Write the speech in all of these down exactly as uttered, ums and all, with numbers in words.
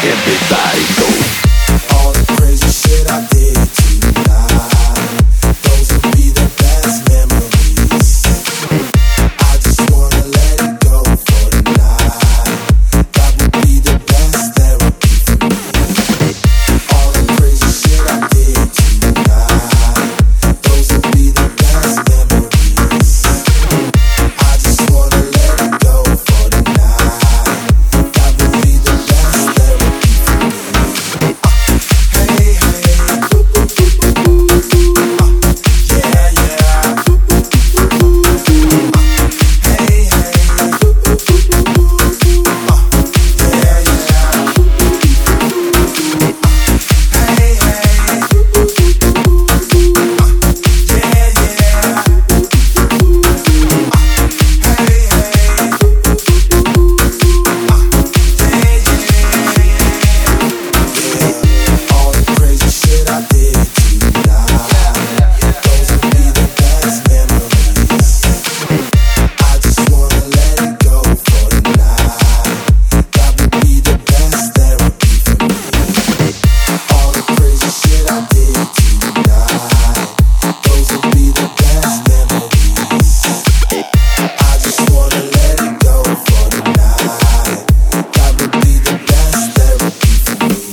Everybody go. All the crazy shit I did tonight, those will be the best memories. I just wanna let it go for the night. That would be the best therapy for me. All the crazy shit I did tonight, those will be the best memories. I just wanna let it go for the night. That would be the best therapy for me. Hey, hey, yeah, yeah. Hey, hey, yeah, yeah. Hey, hey, yeah, yeah. All the crazy shit I did tonight, those will be the best memories. I just wanna let it go for the night. That would be the best therapy for me. All the crazy shit I did tonight, those will be the best memories. I just wanna let it go for the night. That would be the best therapy for me.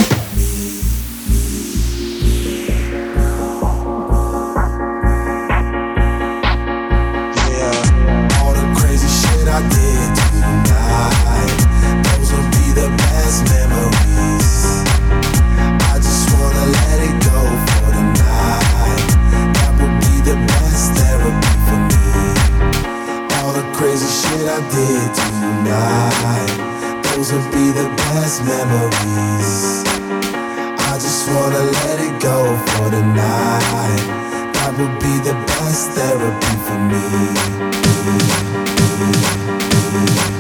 Yeah, all the crazy shit I did tonight, those will be the best memories. I just wanna let it go for the night. That would be the best therapy for me. All the crazy shit I did tonight, those will be the best memories. I just wanna let it go for the night. That would be the best therapy for me.